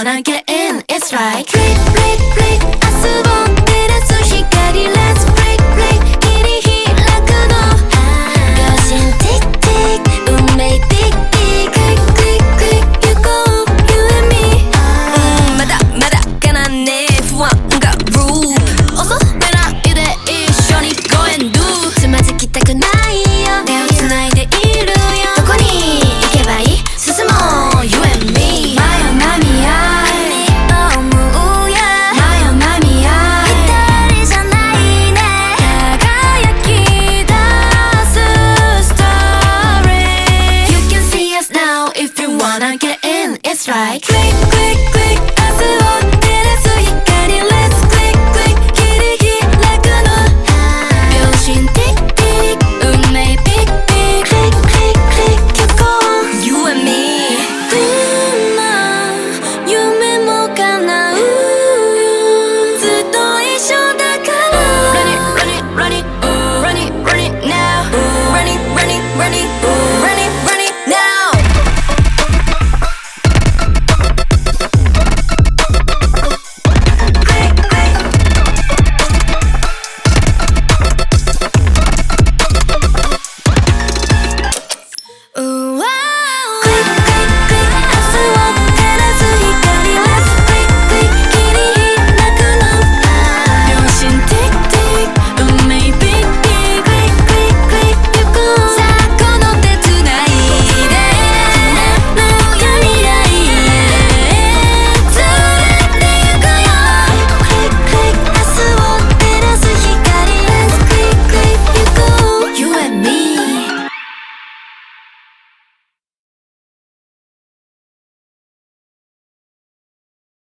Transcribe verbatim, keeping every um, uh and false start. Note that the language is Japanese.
wanna get in, it's right. Click, click, click 明日を照らす光 Let's break, break 切り開くの秒針 tick, tick 運命 tick, tick Click, click, click 行こう You and me うんまだまだかなね不安が Rule 遅めないで一緒に Go and do つまずきたくないよ手を繋いでいるよどこに行けばいい進もう You and me マヨマミア思うやマヨマミア一人じゃないね輝き出す Story You can see us now if you wanna get in It's right Click, click, click 明日を